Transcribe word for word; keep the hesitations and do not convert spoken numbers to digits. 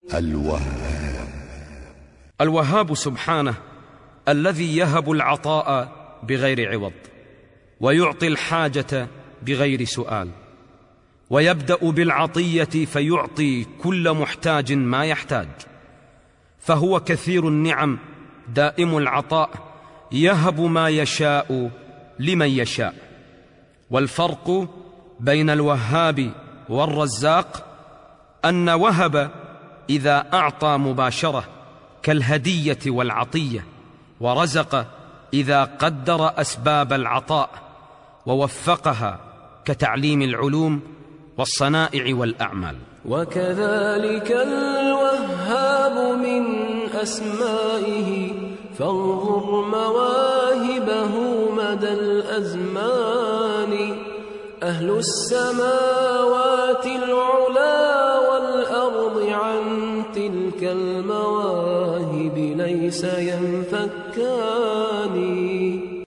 الوهاب. الوهاب سبحانه الذي يهب العطاء بغير عوض، ويعطي الحاجة بغير سؤال، ويبدأ بالعطية فيعطي كل محتاج ما يحتاج، فهو كثير النعم دائم العطاء، يهب ما يشاء لمن يشاء. والفرق بين الوهاب والرزاق أن وهب إذا أعطى مباشرة كالهدية والعطية، ورزق إذا قدر أسباب العطاء ووفقها كتعليم العلوم والصنائع والأعمال. وكذلك الوهاب من أسمائه، فانظر مواهبه مدى الأزمان. أهل السماوات العلا والأرض عن تلك المواهب ليس ينفكان.